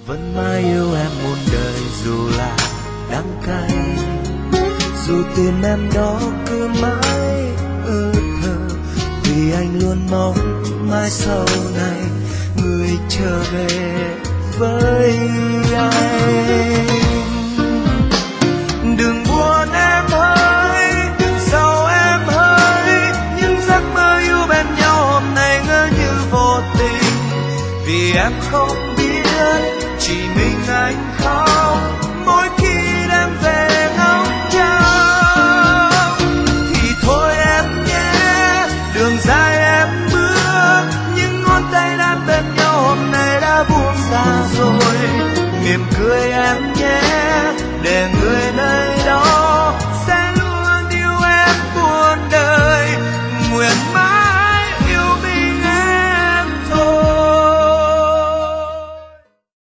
Vẫn mãi yêu em một đời dù là đắng cay, dù tim em đó cứ mãi ơ thơ, vì anh luôn mong mai sau này người trở về với anh. Đừng buồn em ơi, đừng sầu em ơi, những giấc mơ yêu bên nhau hôm nay ngỡ như vô tình, vì em không biết chỉ mình anh khóc mỗi khi đem về ngóng trông. Thì thôi em nhé, đường dài em bước, những ngón tay đang bên nhau hôm nay đã buông xa rồi. Mỉm cười em nhé,